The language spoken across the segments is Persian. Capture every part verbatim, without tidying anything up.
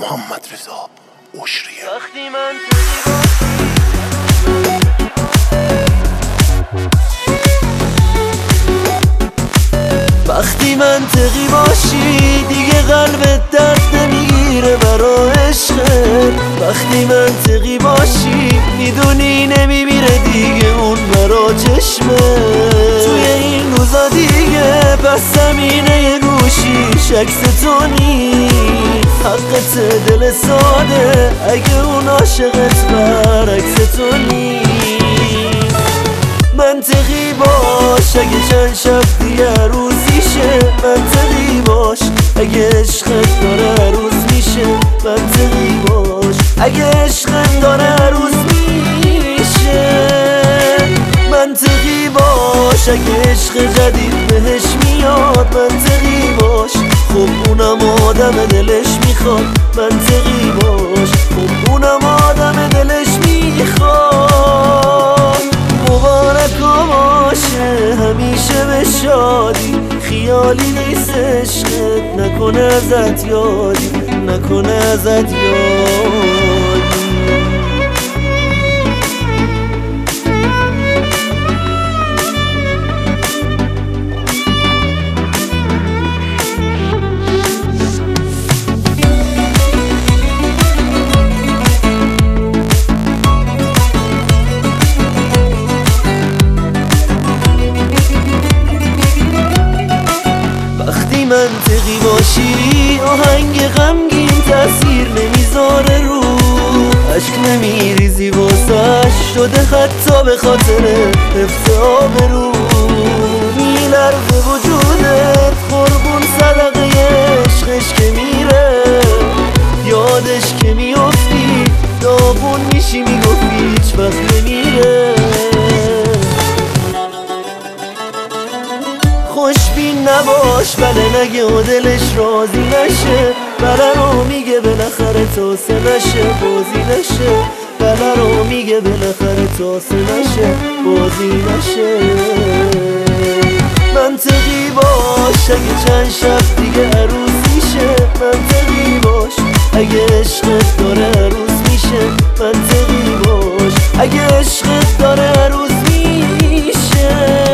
محمد رضا عشریه. وقتی من وقتی منطقی باشی دیگه قلبت درد نمیگیره برا عشقت. وقتی منطقی باشی میدونی نمیمیره دیگه اون برا چشمت. توی این روزا دیگه پس زمینه گوشیش عکس تو نیست. حقت دل ساده اگه اون عاشقت برعکس تو نیست. منطقی باش اگه چند شب دیگه روزیشه. منطقی باش اگه عشقت داره روز میشه. منطقی باش اگه عشقت داره روز میشه. منطقی باش اگه عشق جدید بهش میاد. منطقی باش خب اونم آدم دلش میخواد. منطقی باش خب اونم آدم دلش میخواد. مبارک باشه همیشه به شادی. خیالی نیست عشقت نکنه ازت یادی. نکنه ازت یادی. منطقی باشی آهنگ غمگین تأثیر نمیذاره رو. عشق نمیریزی واسش شده حتی به خاطر حفظ آبرو. میلرزه وجودت قربون صدقه عشقش که میره. یادش که میافتی داغون میشی میگفتی هیچ وقت نمیره. خوشبین نباش بله نگه و دلش راضی نشه. بله رو میگه بالاخره تاسه نشه بازی نشه. بله رو میگه بالاخره تاسه نشه بازی نشه. منطقی باش اگه چند شب دیگه عروس میشه. منطقی باش اگه عشقت داره عروس میشه. منطقی باش اگه عشقت داره عروس میشه.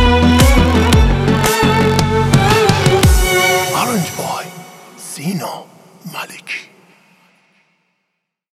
Zeno.